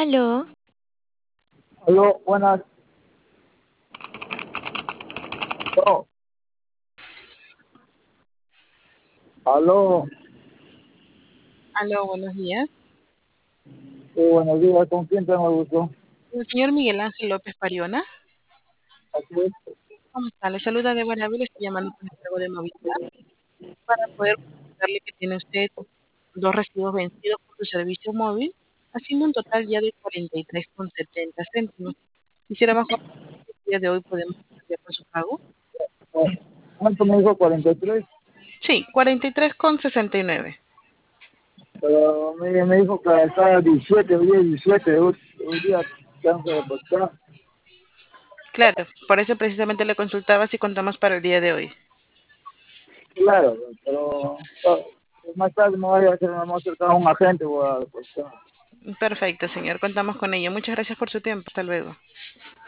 Aló, Aló, buenas. Aló, aló, Aló, buenos días. buenos días. ¿Con quién tengo el gusto? El señor Miguel Ángel López Pariona. Aquí es. ¿Cómo está? Le saluda de Guanabí, le estoy llamando por el cargo de movilidad para poder contarle que tiene usted dos recibos vencidos por su servicio móvil, haciendo un total ya de 43,70 céntimos. Quisiera bajo el día de hoy podemos proceder con su pago. ¿Cuánto me dijo? 43. Sí, 43,69. Pero me dijo que estaba 17, hoy es 17. Hoy día tengo que reportar. Claro, por eso precisamente le consultaba si contamos para el día de hoy. Claro, pero más tarde me voy a hacer una muestra a un agente, voy a reportar. Perfecto, señor, contamos con ello. Muchas gracias por su tiempo. Hasta luego.